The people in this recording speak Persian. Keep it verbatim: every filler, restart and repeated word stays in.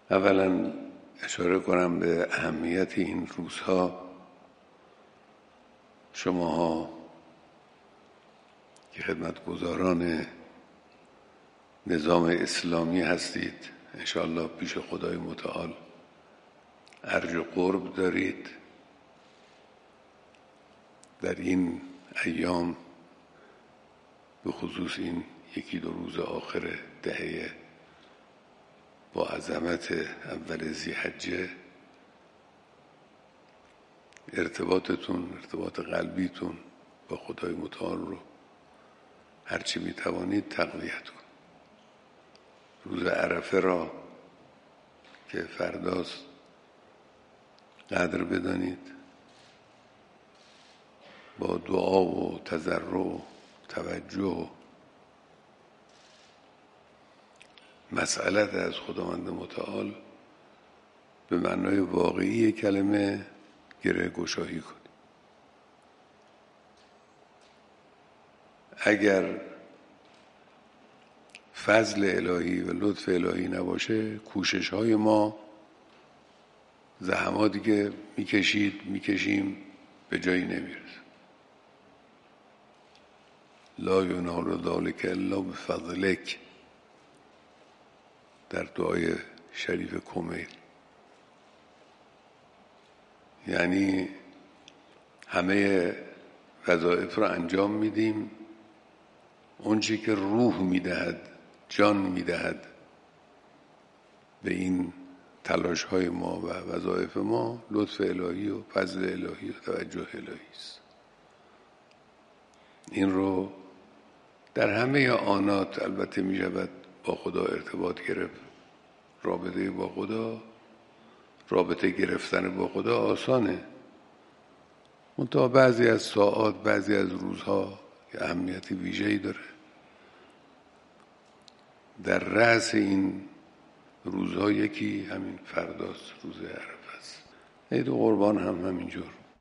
اولا اشاره کنم به اهمیت این روزها. شماها که خدمتگزاران نظام اسلامی هستید، انشاءالله پیش خدای متعال ارج و قرب دارید. در این ایام به خصوص این یکی دو روز آخر دهه با عظمت اول ذی‌حجه، ارتباطتون ارتباط قلبیتون با خدای متعال رو هرچی میتوانید تقویت کن. روز عرفه را که فرداست قدر بدانید، با دعا و تضرع و توجه و مسئلت از خداوند متعال به معنای واقعی کلمه گره گشایی کنید. اگر فضل الهی و لطف الهی نباشه، کوشش های ما، زحماتی که میکشید میکشیم به جایی نمیرسه. لا ینال ذلک الا بفضلک، در دعای شریف کمیل. یعنی همه وظایف را انجام میدیم، اون چی که روح میدهد، جان میدهد به این تلاش های ما و وظایف ما، لطف الهی و فضل الهی و توجه الهی است. این رو در همه آنات البته می شود با خدا ارتباط گرفت. رابطه با خدا، رابطه گرفتن با خدا آسانه، منتها بعضی از ساعات، بعضی از روزها که اهمیت ویژه‌ای داره. در رأس این روزها یکی همین فرداست، روز عرفه است. عید قربان هم همینجور.